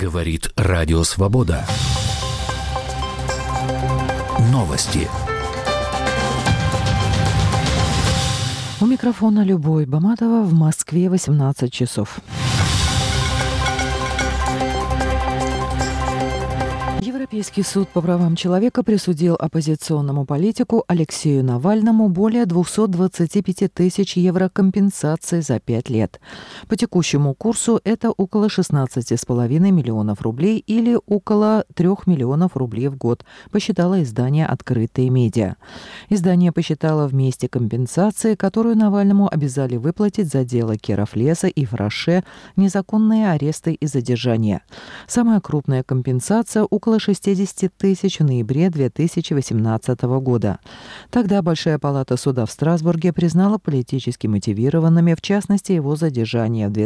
Говорит Радио Свобода. Новости. У микрофона Любовь Баматова. В Москве 18 часов. Европейский суд по правам человека присудил оппозиционному политику Алексею Навальному более 225 тысяч евро компенсации за 5 лет. По текущему курсу это около 16,5 миллионов рублей или около 3 миллионов рублей в год, посчитало издание «Открытые медиа». Издание посчитало вместе компенсации, которую Навальному обязали выплатить за дело Керафлеса и Фраше, незаконные аресты и задержания. Самая крупная компенсация – около 60 тысяч в ноябре 2018 года. Тогда Большая палата суда в Страсбурге признала политически мотивированными, в частности, его задержание в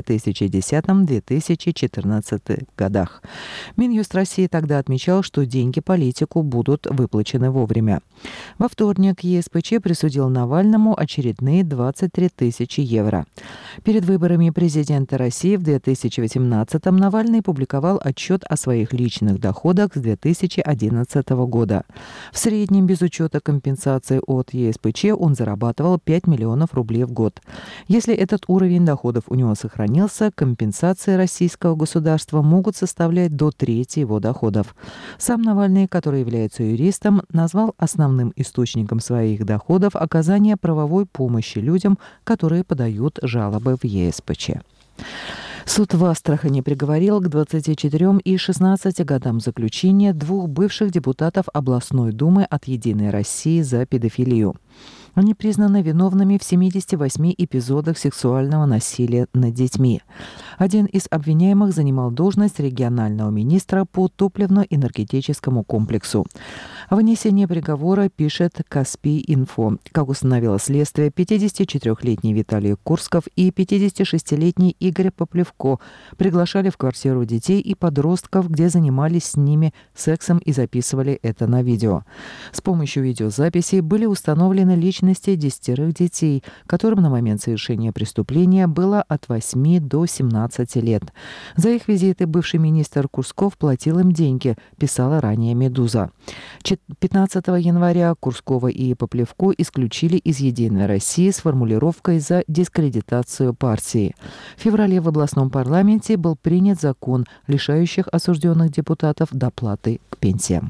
2010-2014 годах. Минюст России тогда отмечал, что деньги политику будут выплачены вовремя. Во вторник ЕСПЧ присудил Навальному очередные 23 тысячи евро. Перед выборами президента России в 2018-м Навальный публиковал отчет о своих личных доходах с 2011 года. В среднем, без учета компенсации от ЕСПЧ, он зарабатывал 5 миллионов рублей в год. Если этот уровень доходов у него сохранился, компенсации российского государства могут составлять до трети его доходов. Сам Навальный, который является юристом, назвал основным источником своих доходов оказание правовой помощи людям, которые подают жалобы в ЕСПЧ. Суд в Астрахани приговорил к 24 и 16 годам заключения двух бывших депутатов областной думы от «Единой России» за педофилию. Они признаны виновными в 78 эпизодах сексуального насилия над детьми. Один из обвиняемых занимал должность регионального министра по топливно-энергетическому комплексу. О вынесении приговора пишет Каспий-Инфо. Как установило следствие, 54-летний Виталий Курсков и 56-летний Игорь Поплевко приглашали в квартиру детей и подростков, где занимались с ними сексом и записывали это на видео. С помощью видеозаписей были установлены личности 10 детей, которым на момент совершения преступления было от 8 до 17 лет. За их визиты бывший министр Курсков платил им деньги, писала ранее «Медуза». 15 января Курского и Поплевко исключили из «Единой России» с формулировкой «за дискредитацию партии». В феврале в областном парламенте был принят закон, лишающий осужденных депутатов доплаты к пенсиям.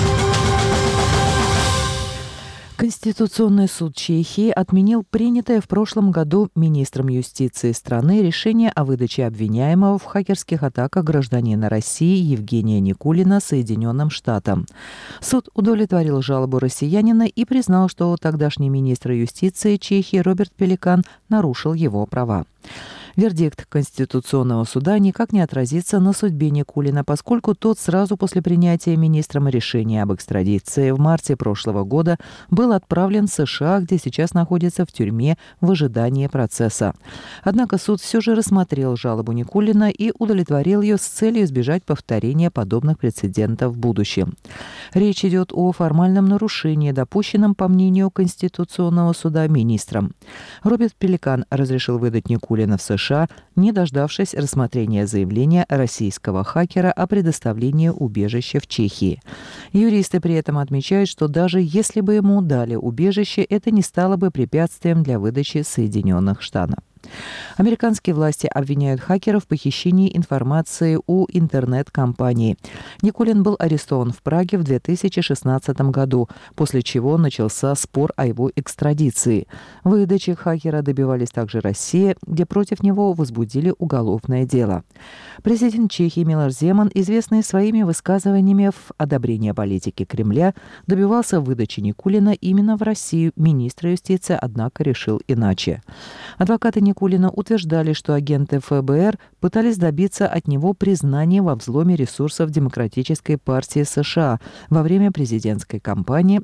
Конституционный суд Чехии отменил принятое в прошлом году министром юстиции страны решение о выдаче обвиняемого в хакерских атаках гражданина России Евгения Никулина Соединенным Штатам. Суд удовлетворил жалобу россиянина и признал, что тогдашний министр юстиции Чехии Роберт Пеликан нарушил его права. Вердикт Конституционного суда никак не отразится на судьбе Никулина, поскольку тот сразу после принятия министром решения об экстрадиции в марте прошлого года был отправлен в США, где сейчас находится в тюрьме в ожидании процесса. Однако суд все же рассмотрел жалобу Никулина и удовлетворил ее с целью избежать повторения подобных прецедентов в будущем. Речь идет о формальном нарушении, допущенном, по мнению Конституционного суда, министром. Роберт Пеликан разрешил выдать Никулина в США, не дождавшись рассмотрения заявления российского хакера о предоставлении убежища в Чехии. Юристы при этом отмечают, что даже если бы ему дали убежище, это не стало бы препятствием для выдачи Соединенных Штатов. Американские власти обвиняют хакеров в похищении информации у интернет-компании. Никулин был арестован в Праге в 2016 году, после чего начался спор о его экстрадиции. Выдачи хакера добивались также Россия, где против него возбудили уголовное дело. Президент Чехии Милош Земан, известный своими высказываниями в одобрении политики Кремля, добивался выдачи Никулина именно в Россию. Министр юстиции, однако, решил иначе. Адвокаты Никулина утверждали, что агенты ФБР пытались добиться от него признания во взломе ресурсов Демократической партии США во время президентской кампании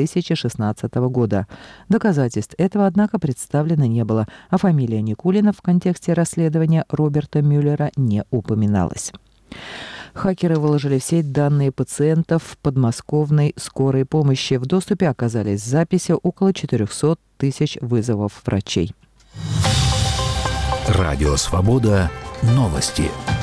2016 года. Доказательств этого, однако, представлено не было, а фамилия Никулина в контексте расследования Роберта Мюллера не упоминалась. Хакеры выложили в сеть данные пациентов подмосковной скорой помощи. В доступе оказались записи около 400 тысяч вызовов врачей. Радио Свобода. Новости.